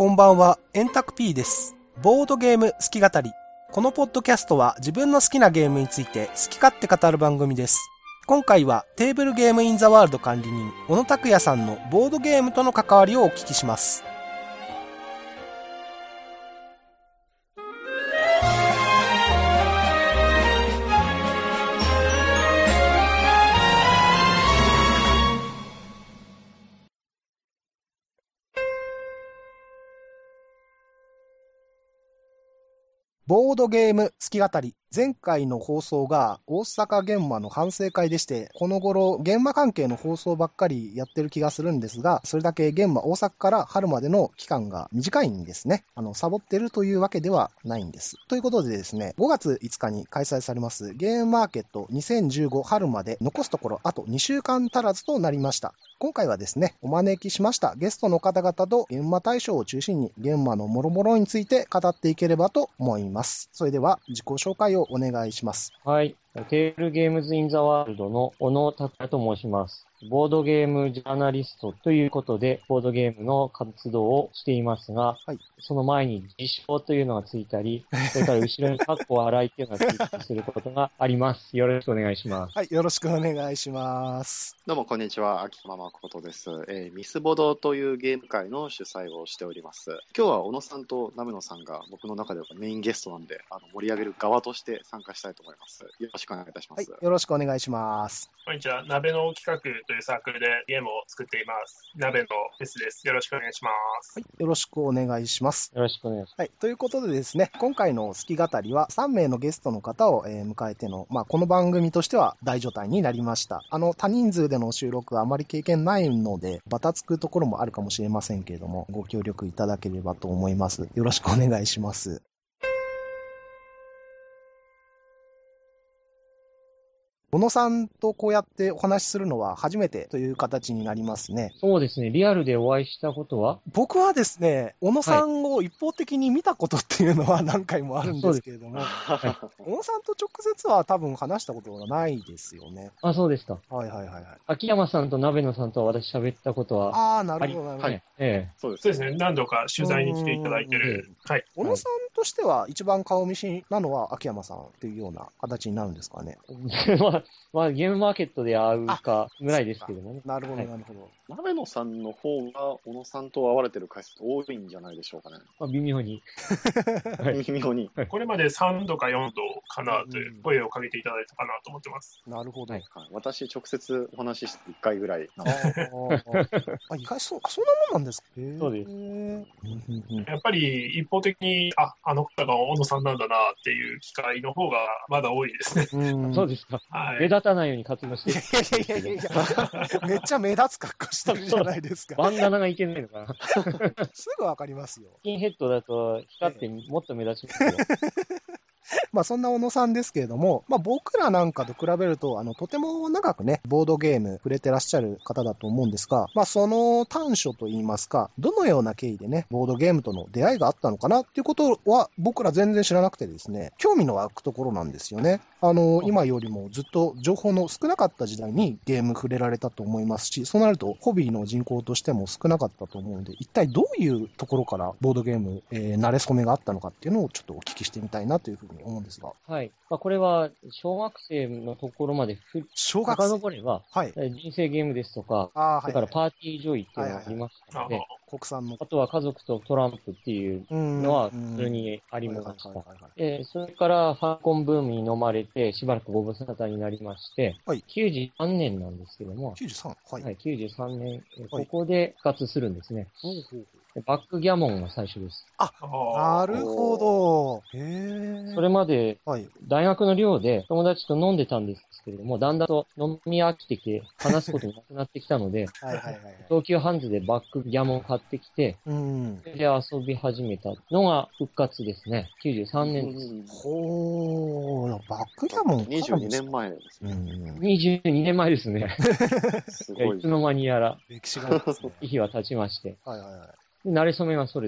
こんばんは、エンタク P です。ボードゲーム好き語り。このポッドキャストは自分の好きなゲームについて好き勝手語る番組です。今回はテーブルゲームインザワールド管理人、小野拓也さんのボードゲームとの関わりをお聞きします。ボードゲーム好き語り。前回の放送が大阪現場の反省会でして、この頃現場関係の放送ばっかりやってる気がするんですが、それだけ現場大阪から春までの期間が短いんですね。サボってるというわけではないんです。ということでですね、5月5日に開催されますゲームマーケット2015春まで残すところあと2週間足らずとなりました。今回はですね、お招きしましたゲストの方々と現場大賞を中心に現場の諸々について語っていければと思います。それでは自己紹介をお願いします。 はい。テーブルゲームズインザワールドの小野拓也と申します。ボードゲームジャーナリストということで、ボードゲームの活動をしていますが、はい、その前に自称というのがついたり、それから後ろにカッコ笑いというのがついたりすることがあります。よろしくお願いします。 はい、よろしくお願いします。 どうもこんにちは、秋山誠です。ミスボドというゲーム会の主催をしております。今日は小野さんと鍋野さんが僕の中ではメインゲストなんで、盛り上げる側として参加したいと思います。よろしくお願いいたします。 はい、よろしくお願いします。 こんにちは、鍋の企画というサークルでゲームを作っています。鍋のフェスです。よろしくお願いします。 はい、よろしくお願いします。 よろしくお願いします。 はい、ということでですね、今回の好き語りは3名のゲストの方を迎えての、この番組としては大所帯になりました。多人数での収録はあまり経験ないので、バタつくところもあるかもしれませんけれども、ご協力いただければと思います。よろしくお願いします。小野さんとこうやってお話しするのは初めてという形になりますね。 そうですね。リアルでお会いしたことは？ 僕はですね、小野さんを一方的に見たことっていうのは何回もあるんですけれども、小野さんと直接は多分話したことがないですよね。 あ、そうですか。 はいはいはいはい。秋山さんと鍋野さんとは私喋ったことは。 ああ、なるほどなるほど。はい。 そうですね。何度か取材に来ていただいてる。はい。 小野さんとしては一番顔見知りなのは秋山さんっていうような形になるんですかね。 ゲームマーケットで会うかぐらいですけどもね。 なるほど、なるほど。 鍋野さんの方が小野さんと会われてる回数多いんじゃないでしょうかね。 微妙に。 微妙に。 これまで3度か4度かなという声をかけていただいたかなと思ってます。 なるほど。 私、直接お話しして1回ぐらい。 意外そんなもんなんですか？ そうです。 やっぱり一方的に、あの方が小野さんなんだなっていう機会の方がまだ多いですね。 そうですか。 はい。 目立たないように活動してる。 いや、めっちゃ目立つ格好してるじゃないですか。 バンダナがいけないのかな。 すぐわかりますよ。 スキンヘッドだと光ってもっと目立ちますよ。 そんな小野さんですけれども、僕らなんかと比べると、とても長くね、ボードゲーム触れてらっしゃる方だと思うんですが、その短所といいますか、どのような経緯でね、ボードゲームとの出会いがあったのかなっていうことは、僕ら全然知らなくてですね、興味の湧くところなんですよね。今よりもずっと情報の少なかった時代にゲーム触れられたと思いますし、そうなると、ホビーの人口としても少なかったと思うので、一体どういうところからボードゲーム、慣れ初めがあったのかっていうのをちょっとお聞きしてみたいなというふうに思うんですが。 はい。これは、小学生のところまで遡れば、はい、人生ゲームですとか、それからパーティージョイっていうのがありましたので、 国産の。 あとは家族とトランプっていうのは普通にありました。それからファンコンブームに飲まれて、しばらくご無沙汰になりまして、93年なんですけども、 93? はい。93年、ここで復活するんですね。バックギャモンが最初です。 なるほど。 それまで、大学の寮で友達と飲んでたんですけれども、だんだんと飲み飽きてきて、話すことがなくなってきたので、東急ハンズでバックギャモンを買ってきて、それで遊び始めたのが復活ですね。93年です。 ほー、バックギャモン 22年前ですね。 22年前ですね。 すごい。 いつの間にやら、 歴史が日は経ちまして。慣れ初めはそれです。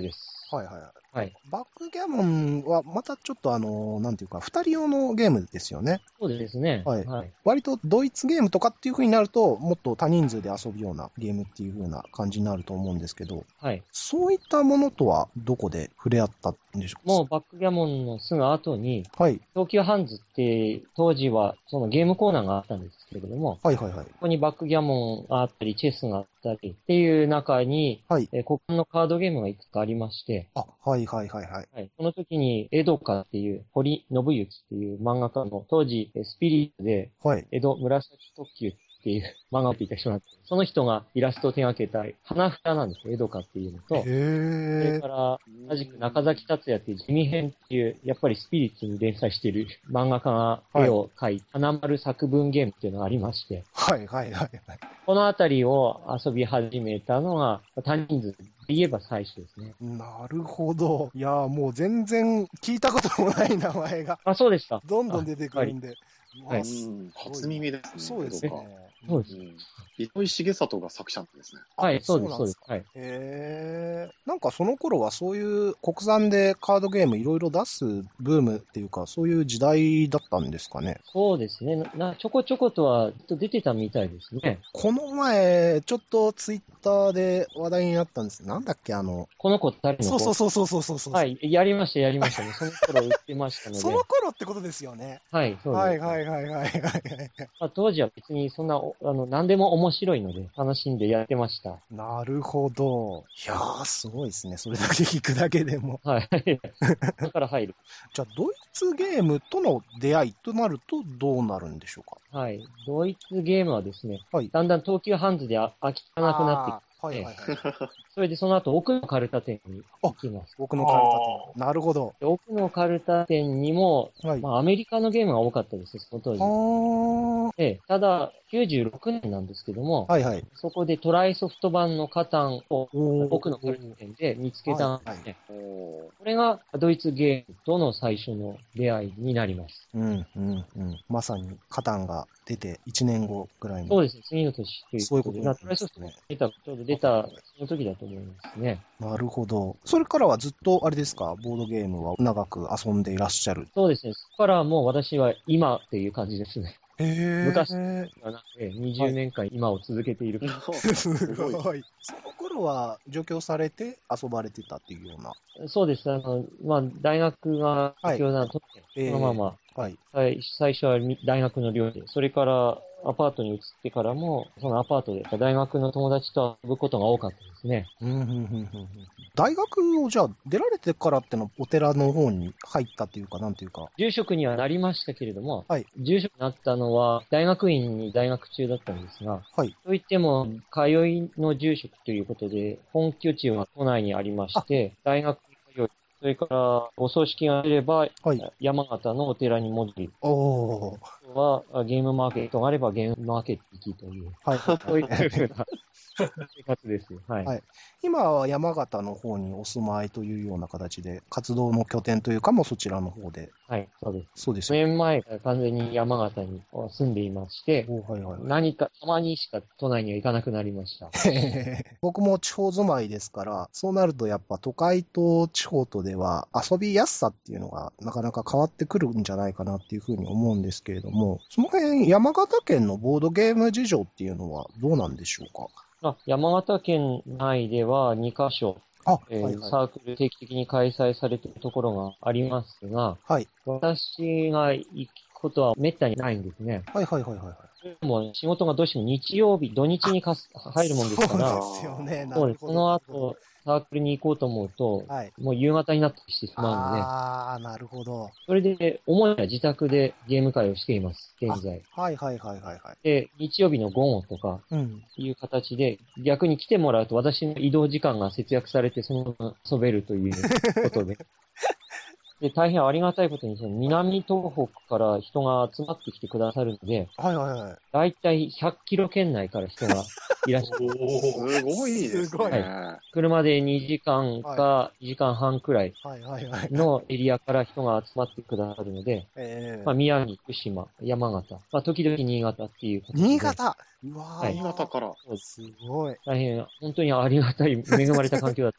はいはいはい。 はい。 バックギャモンはまたちょっとなんていうか、二人用のゲームですよね。 そうですね。 はい。 はい。 割とドイツゲームとかっていう風になると、もっと多人数で遊ぶようなゲームっていう風な感じになると思うんですけど、 はい。 そういったものとはどこで触れ合ったんでしょうか？ もうバックギャモンのすぐ後に、 はい。 東急ハンズって当時はそのゲームコーナーがあったんですけれども、 はいはいはい。 ここにバックギャモンがあったり、チェスがあったりっていう中に、 はい。 国産のカードゲームがいくつかありまして、 あ、はいはいはいはい。 はい。その時に、江戸家っていう、堀信之っていう漫画家の、当時、スピリットで、 はい。 江戸紫特急っていう漫画を描いた人なんです。その人がイラストを手掛けた花札なんですよ、江戸家っていうのと、それから、同じく中崎達也っていう地味編っていう、やっぱりスピリッツに連載している漫画家が絵を描いた、花丸作文ゲームっていうのがありまして、 はいはいはいはい。 このあたりを遊び始めたのが、多人数で言えば最初ですね。 なるほど。いやーもう全然聞いたこともない名前があ、そうですか。 どんどん出てくるんで。 はい。 初耳ですね。 そうですね。 そうです。 糸井重里が作者なんですね。 はい、そうです、そうです。はい。 なんかその頃はそういう国産でカードゲームいろいろ出すブームっていうか、そういう時代だったんですかね。 そうですね。ちょこちょことは出てたみたいですね。 この前、ちょっとツイッターで話題になったんです。なんだっけ、 この子誰の子？ そう。 はい、やりましたね。その頃売ってましたので。 その頃ってことですよね。 はい、そうです。 はい。 まあ、当時は別にそんな、何でも面白いので、楽しんでやってました。 なるほど。いやー、すごいですね。それだけ聞くだけでも。 はい。だから入る。 じゃあ、ドイツゲームとの出会いとなるとどうなるんでしょうか？ はい。ドイツゲームはですね、 はい。 だんだん東急ハンズで飽きなくなってきて、 はいはいはい。 それでその後奥のカルタ店に行きます。 奥のカルタ店。なるほど。 奥のカルタ店にも、 はい。 まあアメリカのゲームが多かったです、その当時。ただ、96年なんですけども、 はいはい。 そこでトライソフト版のカタンを奥のカルタ店で見つけたんですね。これがドイツゲームとの最初の出会いになります。 まさにカタンが出て1年後ぐらいに。 そうですね、次の年ということで。 そういうことトライソフトちょうど出た、その時だと思いますね。 なるほど。それからはずっとあれですか、ボードゲームは長く遊んでいらっしゃる？ そうですね。そこからはもう私は今っていう感じですね。昔はなくて20年間今を続けている。 すごい。その頃は上京されて遊ばれてたっていうような。 そうです。まあ、大学が東京なので、そのまま、最初は大学の寮で、それからアパートに移ってからも、そのアパートで大学の友達と遊ぶことが多かったですね。 大学をじゃあ出られてからってのお寺の方に入ったっていうか、なんていうか。 住職にはなりましたけれども、 はい。 住職になったのは大学院に大学中だったんですが、 はい。 といっても、通いの住職ということで、本拠地は都内にありまして、大学に通い、それからお葬式が出れば、山形のお寺に戻り、あとはゲームマーケットがあればゲームマーケット行きという、そういったような生活です。はい。 今は山形の方にお住まいというような形で、活動の拠点というかもそちらの方で。 はい、そうです。 そうです 4年前から完全に山形に住んでいまして、何かたまにしか都内には行かなくなりました。 僕も地方住まいですから、そうなるとやっぱ都会と地方とでは遊びやすさっていうのがなかなか変わってくるんじゃないかなっていうふうに思うんですけれども、その辺山形県のボードゲーム事情っていうのはどうなんでしょうか？ 山形県内では2カ所、サークル定期的に開催されているところがありますが、私が行くことは滅多にないんですね。でも仕事がどうしても日曜日、土日に入るもんですから、 そうですよね。 その後、サークルに行こうと思うと、もう夕方になってきてしまうので、 なるほど。 それで、主には自宅でゲーム会をしています、現在。で、日曜日の午後とか、いう形で、逆に来てもらうと私の移動時間が節約されて、そのまま遊べるということで。で、大変ありがたいことに、その南東北から人が集まってきてくださるので、だいたい100キロ圏内から人がいらっしゃる。 すごいですね。 車で2時間か2時間半くらいのエリアから人が集まってくださるので、宮城、福島、山形、時々新潟っていう形で。 新潟新潟から。 すごい。 大変、本当にありがたい、恵まれた環境だと思います。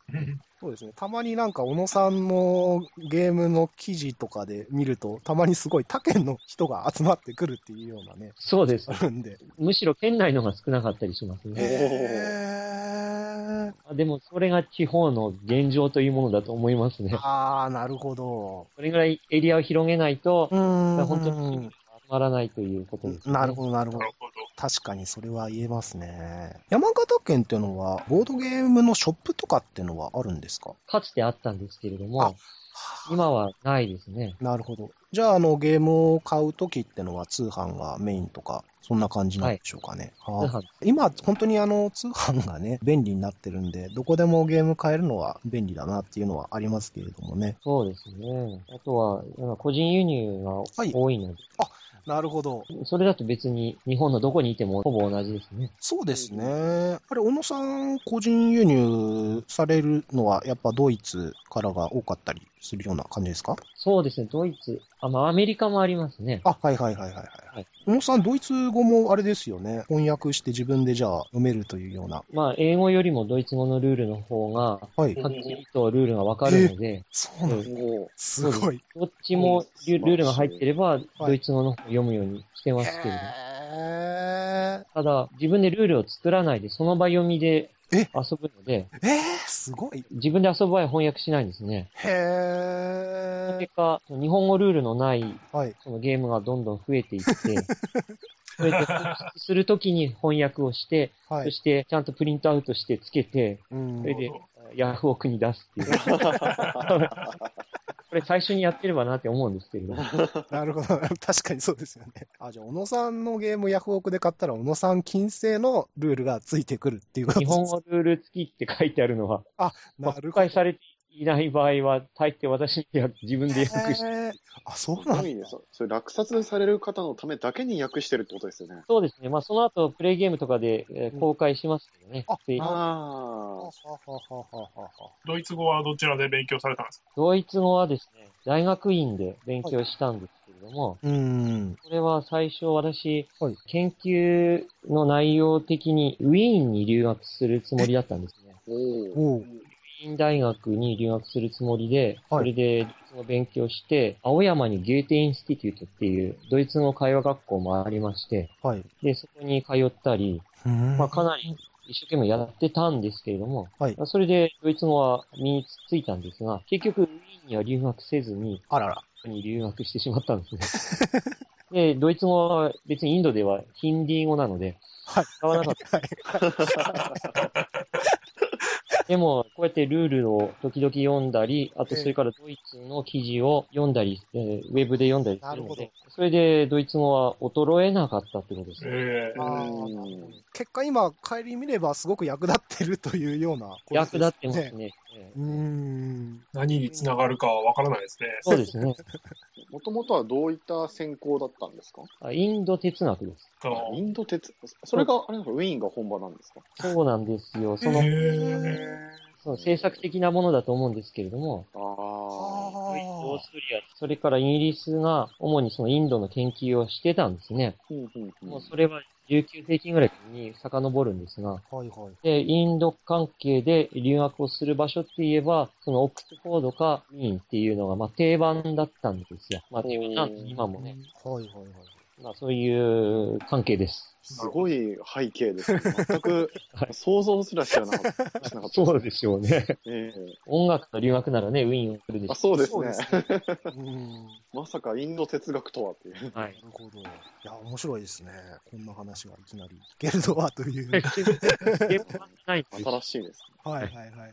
そうですね。たまになんか、小野さんのゲームの記事とかで見ると、たまにすごい他県の人が集まってくるっていうようなね。 そうです。 あるんで。 むしろ県内のが少なかったりしますね。でも、それが地方の現状というものだと思いますね。 ああ、なるほど。 それぐらいエリアを広げないと、本当にに集まらないということですね。 なるほど、なるほど。確かにそれは言えますね。山形県っていうのは、ボードゲームのショップとかっていうのはあるんですか？ かつてあったんですけれども、今はないですね。 なるほど。じゃあ、ゲームを買うときってのは通販がメインとか、そんな感じなんでしょうかね。 通販。 今、本当に通販がね、便利になってるんで、どこでもゲーム買えるのは便利だなっていうのはありますけれどもね。 そうですね。あとは、個人輸入が多いので。 なるほど。 それだと別に日本のどこにいてもほぼ同じですね。 そうですね。あれ、小野さん、個人輸入されるのは、やっぱドイツからが多かったりするような感じですか？ そうですね、ドイツ。アメリカもありますね。 はい。小野さん、ドイツ語もあれですよね。翻訳して自分でじゃあ読めるというような。 英語よりもドイツ語のルールの方が、はっきりとルールがわかるので。 そうなんですすごい。 どっちもルールが入ってれば、ドイツ語の方を読むようにしてますけれど。ただ、自分でルールを作らないで、その場読みで遊ぶので。 すごい。 自分で遊ぶ場合は翻訳しないんですね。その結果、日本語ルールのない、そのゲームがどんどん増えていって、それで放出するときに翻訳をして、そしてちゃんとプリントアウトしてつけて、それでヤフオクに出すっていう。これ最初にやってればなって思うんですけれど。 なるほど。確かにそうですよね。じゃあ、小野さんのゲームヤフオクで買ったら、小野さん禁制のルールがついてくるっていうことです。 日本語ルール付きって書いてあるのは、 なるほど。 公開されていない場合は、大抵私に自分で訳して。 そうなんです。それ落札される方のためだけに訳してるってことですよね。 そうですね。その後、プレイゲームとかで、公開しますけどね。 ドイツ語はどちらで勉強されたんですか？ ドイツ語はですね、大学院で勉強したんですけれども、これは最初私、研究の内容的にウィーンに留学するつもりだったんですね。ウィーン大学に留学するつもりで、それでドイツ語を勉強して、青山にゲーテインスティテュートっていうドイツ語会話学校もありまして、で、そこに通ったり、かなり一生懸命やってたんですけれども、それでドイツ語は身についたんですが、結局ウィーンには留学せずに、に留学してしまったんですね。で、ドイツ語は別にインドではヒンディー語なので、使わなかった。でも、こうやってルールを時々読んだり、あとそれからドイツの記事を読んだり、ウェブで読んだりするので、それでドイツ語は衰えなかったってことですね。 結果今、帰り見ればすごく役立ってるというようなことですね。 役立ってますね。 何につながるかはわからないですね。 そうですね。 もともとはどういった専攻だったんですか？ インド哲学です。 インド哲学。それが、ウィーンが本場なんですか？ そうなんですよ。その政策的なものだと思うんですけれども、オーストリア、それからイギリスが主にそのインドの研究をしてたんですね。もうそれは19世紀ぐらいに遡るんですが、で、インド関係で留学をする場所って言えば、そのオックスフォードかウィーンっていうのが定番だったんですよ。定番なんです、今もね。そういう関係です。 すごい背景ですね。全く想像すら知らなかった。 そうでしょうね。音楽の留学ならね、ウィーンを来るでしょう。 そうですね。まさかインド哲学とはっていう。 なるほど。いや、面白いですね。こんな話がいきなり聞けるとはという。 新しいです。 はい。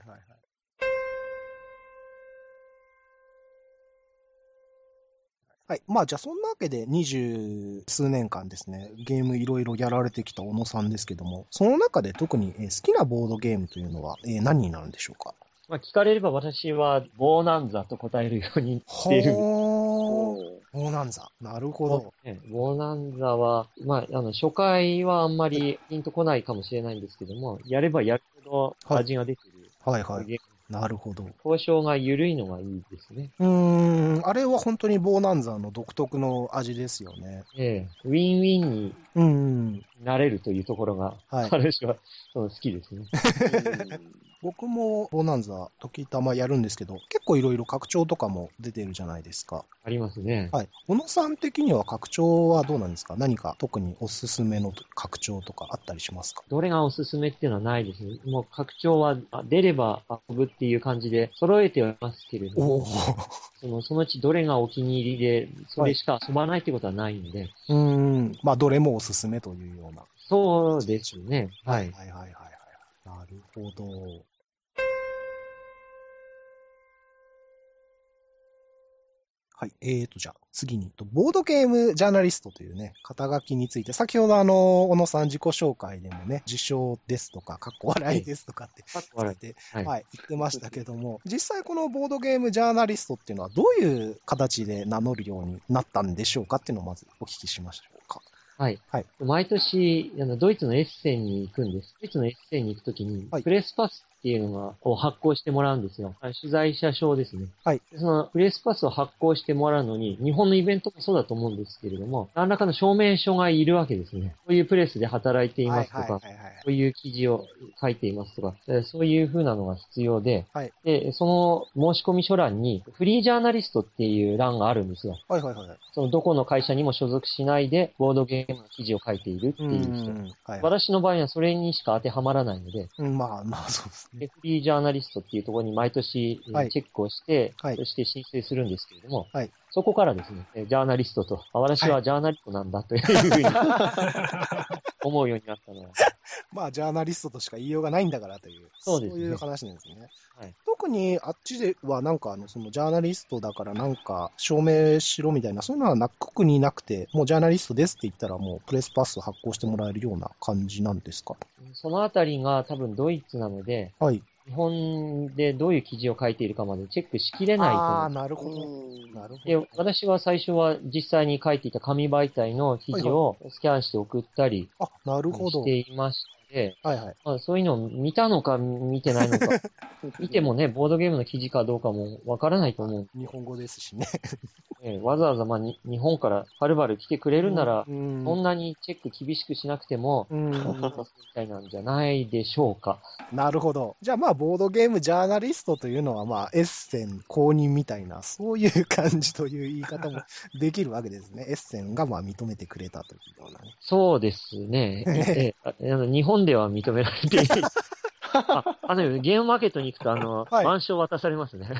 はい。じゃあそんなわけで20数年間ですね、ゲームいろいろやられてきた小野さんですけども、その中で特に好きなボードゲームというのは何になるんでしょうか？ 聞かれれば私はボーナンザと答えるようにしている。 ボーナンザ。なるほど。 ボーナンザは、初回はあんまりピンとこないかもしれないんですけども、やればやるほど味が出てる。 なるほど。 交渉が緩いのがいいですね。 あれは本当にボーナンザの独特の味ですよね。 ウィンウィンになれるというところが、私は好きですね。 僕もボーナンザ時たまやるんですけど、結構いろいろ拡張とかも出てるじゃないですか。 ありますね。 はい。小野さん的には拡張はどうなんですか？何か特におすすめの拡張とかあったりしますか？ どれがおすすめっていうのはないですね。もう拡張は出れば遊ぶっていう感じで揃えてはいますけれども、そのうちどれがお気に入りで、それしか遊ばないってことはないんで。 まあ、どれもおすすめというような。 そうですね。はい。 はいはいはいはい。なるほど。はい。じゃあ、次に、ボードゲームジャーナリストというね、肩書きについて、先ほど小野さん自己紹介でもね、受賞ですとか、かっこ笑いですとかって、 笑いて、はい、言ってましたけども、実際このボードゲームジャーナリストっていうのはどういう形で名乗るようになったんでしょうかっていうのをまずお聞きしましょうか。 はい。はい。毎年、ドイツのエッセンに行くんです。ドイツのエッセンに行くときに、プレスパスっていうのが発行してもらうんですよ。取材者証ですね。はい。そのプレスパスを発行してもらうのに、日本のイベントもそうだと思うんですけれども、何らかの証明書がいるわけですね。こういうプレスで働いていますとか、こういう記事を書いていますとか、そういう風なのが必要で、はい。で、その申し込み書欄に、フリージャーナリストっていう欄があるんですよ。はいはいはい。そのどこの会社にも所属しないで、ボードゲームの記事を書いているっていう人。はい。私の場合はそれにしか当てはまらないので、 まあそうですね。 で、フリージャーナリストっていうところに毎年、チェックをして、そして申請するんですけれども、そこからですね、ジャーナリストと、私はジャーナリストなんだというふうに思うようになったのは。 まあ、ジャーナリストとしか言いようがないんだからという、そういう話なんですね。はい、特にあっちではなんかそのジャーナリストだからなんか証明しろみたいな、そういうのは特になくて、もうジャーナリストですって言ったらもうプレスパスを発行してもらえるような感じなんですか？ そのあたりが多分ドイツなので、はい。日本でどういう記事を書いているかまでチェックしきれないと思う。 ああ、なるほど。なるほど。 で、私は最初は実際に書いていた紙媒体の記事をスキャンして送ったりしていまして、はいはい。まあ、そういうのを見たのか見てないのか、見てもね、ボードゲームの記事かどうかもわからないと思う。 日本語ですしね。 わざわざ日本からはるばる来てくれるなら、そんなにチェック厳しくしなくても、みたいなんじゃないでしょうか。 なるほど。じゃあまあ、ボードゲームジャーナリストというのはまあ、エッセン公認みたいな、そういう感じという言い方もできるわけですね。エッセンがまあ認めてくれたというようなね。 そうですね。日本では認められていない。ゲームマーケットに行くと、腕章渡されますね。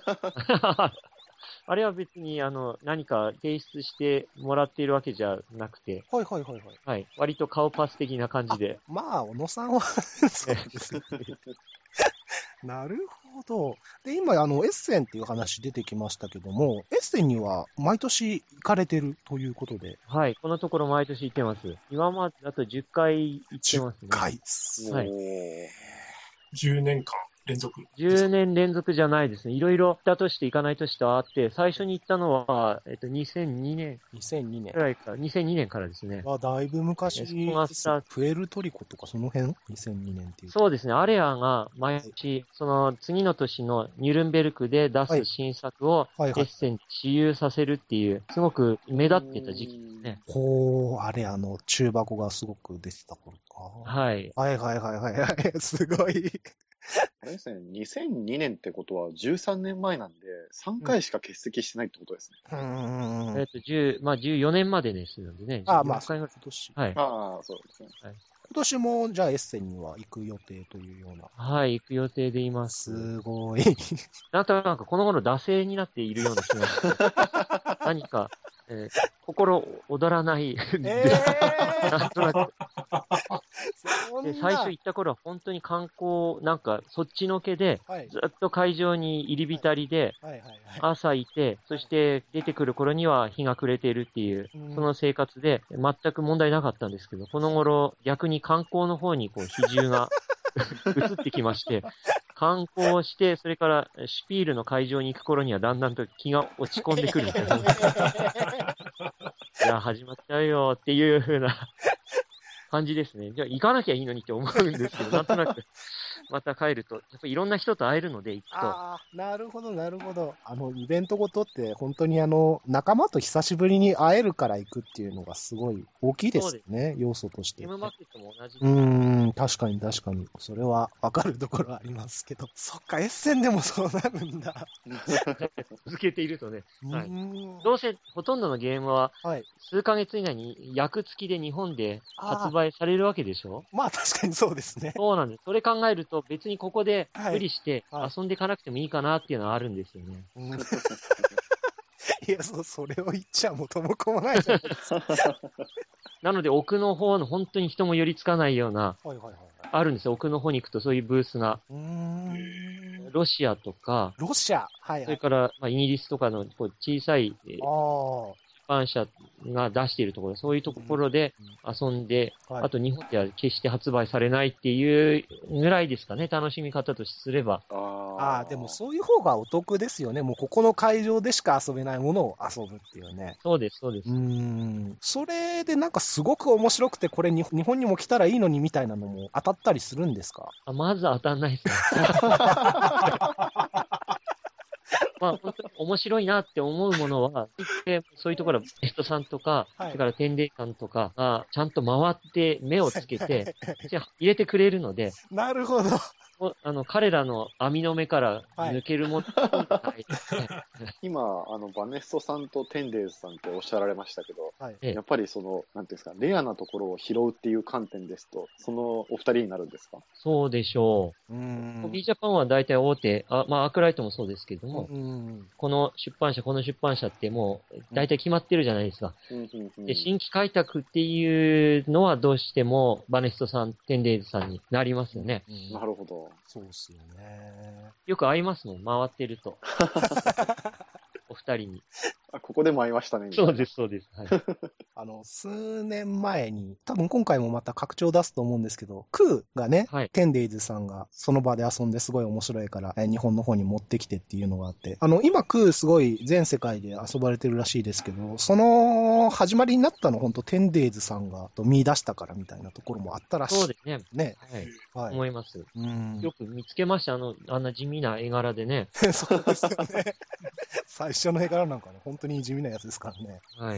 あれは別に、何か提出してもらっているわけじゃなくて。 はいはいはいはい。 はい。割と顔パス的な感じで。 まあ、小野さんはそうですね。なるほど。で、今、エッセンっていう話出てきましたけども、エッセンには毎年行かれてるということで。 はい。このところ毎年行ってます。今までだと10回行ってますね。 10回。 はい。 10年間。連続 ?10 年連続じゃないですね。いろいろ行った年と行かない年とあって、最初に行ったのは、2002年。 2002年。 くらいから、2002年からですね。 だいぶ昔です。プエルトリコとかその辺 ?2002 年っていう。 そうですね。アレアが毎年、その次の年のニュルンベルクで出す新作をエッセンに私有させるっていう、すごく目立ってた時期ですね。 あれ中箱がすごく出てた頃か。 はい。 はいはいはいはい。すごい。 あれですね、2002年ってことは13年前なんで、3回しか欠席してないってことですね。 14年までですのでね。 まあ、今年。はい。 そうですね。 はい。今年も、じゃあエッセンには行く予定というような。 はい、行く予定でいます。 すごい。 なんとなくこの頃惰性になっているような気がする。何か、心躍らない。なんとなく。で、最初行った頃は本当に観光、なんかそっちのけで、ずっと会場に入り浸りで、朝いて、そして出てくる頃には日が暮れているっていう、その生活で全く問題なかったんですけど、この頃逆に観光の方に比重が移ってきまして、観光して、それからシュピールの会場に行く頃にはだんだんと気が落ち込んでくるみたいな。いや、始まっちゃうよっていう風な感じですね。じゃあ行かなきゃいいのにって思うんですけど、なんとなく、 また帰ると、やっぱりいろんな人と会えるので、行くと。 ああ、なるほど、なるほど。イベントごとって本当に仲間と久しぶりに会えるから行くっていうのがすごい大きいですよね、要素として。 ゲームマーケットも同じ。 確かに確かに。それはわかるところはありますけど。そっか、エッセンでもそうなるんだ。 続けているとね。はい。どうせ、ほとんどのゲームは、数ヶ月以内に役付きで日本で発売されるわけでしょ？ まあ確かにそうですね。 そうなんです。それ考えると別にここで無理して遊んでいかなくてもいいかなっていうのはあるんですよね。 いや、それを言っちゃ元も子もないじゃないですか。 なので奥の方の本当に人も寄りつかないような、あるんですよ。奥の方に行くとそういうブースが。ロシアとか、 ロシア、はい、 それから、イギリスとかの小さい出版社が出しているところ、そういうところで遊んで、あと日本では決して発売されないっていうぐらいですかね、楽しみ方とすれば。 でもそういう方がお得ですよね。もうここの会場でしか遊べないものを遊ぶっていうね。 そうです、そうです。 それでなんかすごく面白くて、これ日本にも来たらいいのにみたいなのも当たったりするんですか？ まず当たんないですね。まあ、本当に面白いなって思うものは、そういうところはベストさんとか、それから天霊さんとかが、ちゃんと回って目をつけて、入れてくれるので、 なるほど。 彼らの網の目から抜けるものがないですね。 今、バネストさんとテンデーズさんっておっしゃられましたけど、やっぱりなんていうんですか、レアなところを拾うっていう観点ですと、そのお二人になるんですか？ そうでしょう。B ジャパンは大体大手、アークライトもそうですけども、この出版社ってもう大体決まってるじゃないですか。で、新規開拓っていうのはどうしてもバネストさん、テンデーズさんになりますよね。 なるほど。 そうっすよね。 よく会いますもん、回ってると。お二人に。 ここでも会いましたね。 そうです、そうです。はい、 数年前に、多分今回もまた拡張出すと思うんですけど、クーがね、テンデイズさんがその場で遊んですごい面白いから、日本の方に持ってきてっていうのがあって、今クーすごい全世界で遊ばれてるらしいですけど、その始まりになったの本当テンデイズさんが見出したからみたいなところもあったらしい。 そうですね。 ね。 はい。思います。よく見つけました、あんな地味な絵柄でね。 そうですよね。最初の絵柄なんかね、本当に地味なやつですからね。 はい。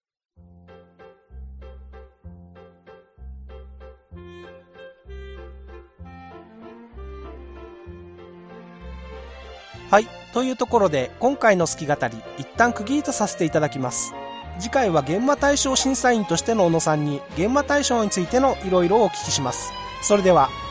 はい。というところで、今回の好き語り、一旦区切りとさせていただきます。次回は現場大賞審査員としての小野さんに、現場大賞についてのいろいろお聞きします。それでは。